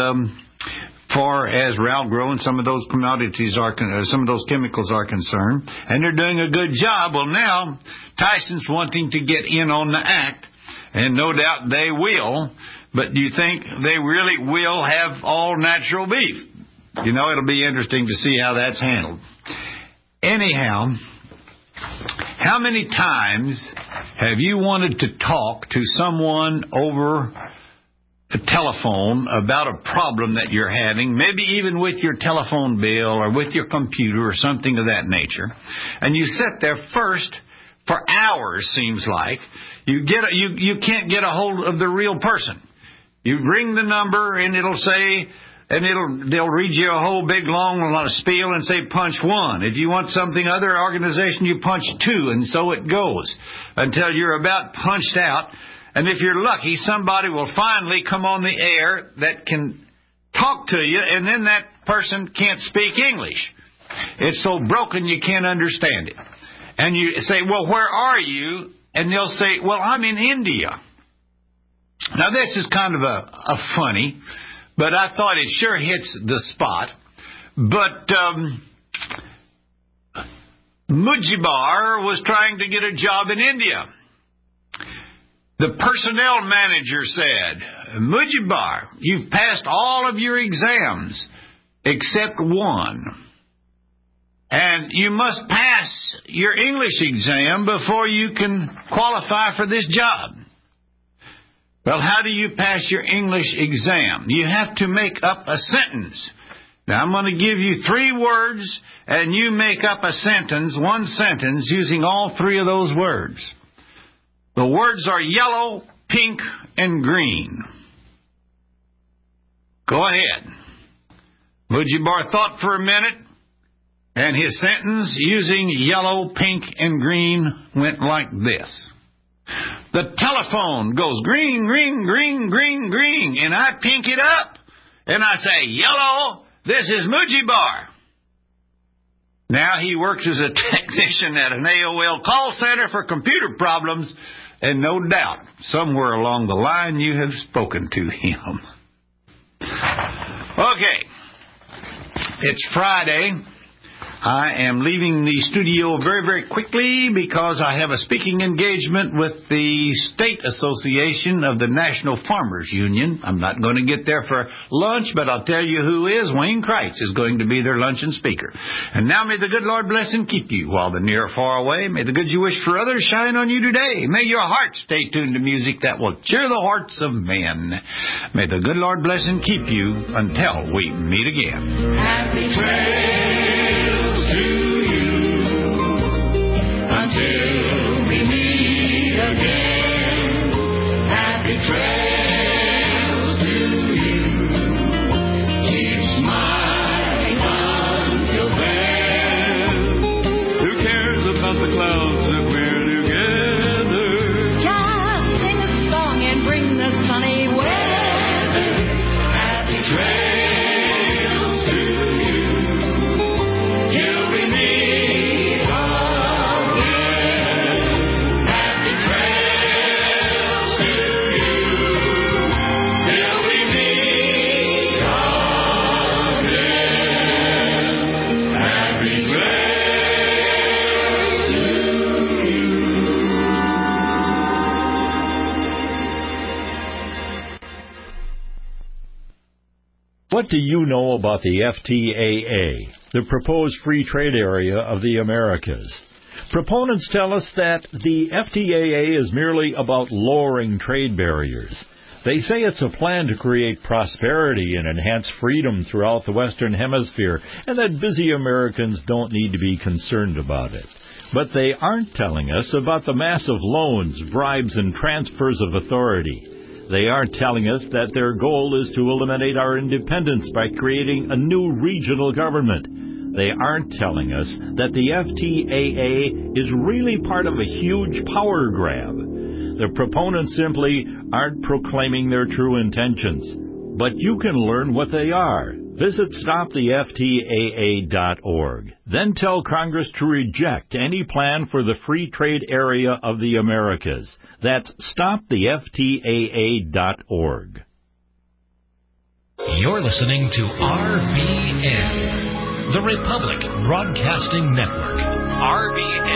Ralgro and some of those commodities some of those chemicals are concerned, and they're doing a good job. Well, now Tyson's wanting to get in on the act, and no doubt they will. But do you think they really will have all natural beef? It'll be interesting to see how that's handled. Anyhow, how many times have you wanted to talk to someone over the telephone about a problem that you're having, maybe even with your telephone bill or with your computer or something of that nature, and you sit there first for hours, seems like, you can't get a hold of the real person. You ring the number, and it'll say, and they'll read you a whole big long spiel and say punch 1. If you want something other organization, you punch 2, and so it goes until you're about punched out. And if you're lucky, somebody will finally come on the air that can talk to you, and then that person can't speak English. It's so broken you can't understand it. And you say, well, where are you? And they'll say, well, I'm in India. Now, this is kind of a funny, but I thought it sure hits the spot. But Mujibar was trying to get a job in India. The personnel manager said, Mujibar, you've passed all of your exams except one. And you must pass your English exam before you can qualify for this job. Well, how do you pass your English exam? You have to make up a sentence. Now, I'm going to give you 3 words, and you make up a sentence, one sentence, using all 3 of those words. The words are yellow, pink, and green. Go ahead. Mujibar thought for a minute, and his sentence using yellow, pink, and green went like this. The telephone goes green, green, green, green, green, and I pink it up, and I say, yellow, this is Mujibar. Now he works as a technician at an AOL call center for computer problems, and no doubt, somewhere along the line, you have spoken to him. Okay, it's Friday. I am leaving the studio very, very quickly because I have a speaking engagement with the State Association of the National Farmers Union. I'm not going to get there for lunch, but I'll tell you who is. Wayne Kreitz is going to be their luncheon speaker. And now may the good Lord bless and keep you while the near or far away. May the good you wish for others shine on you today. May your heart stay tuned to music that will cheer the hearts of men. May the good Lord bless and keep you until we meet again. Happy trails to you until we meet again. Happy trails to you. Keep smiling until then. Who cares about the clouds if we're together? Just sing a song and bring the sunny weather. Happy trails. What do you know about the FTAA, the proposed free trade area of the Americas? Proponents tell us that the FTAA is merely about lowering trade barriers. They say it's a plan to create prosperity and enhance freedom throughout the Western Hemisphere, and that busy Americans don't need to be concerned about it. But they aren't telling us about the massive loans, bribes, and transfers of authority. They aren't telling us that their goal is to eliminate our independence by creating a new regional government. They aren't telling us that the FTAA is really part of a huge power grab. The proponents simply aren't proclaiming their true intentions, but you can learn what they are. Visit stoptheftaa.org. Then tell Congress to reject any plan for the free trade area of the Americas. That's stoptheftaa.org. You're listening to RBN, the Republic Broadcasting Network. RBN.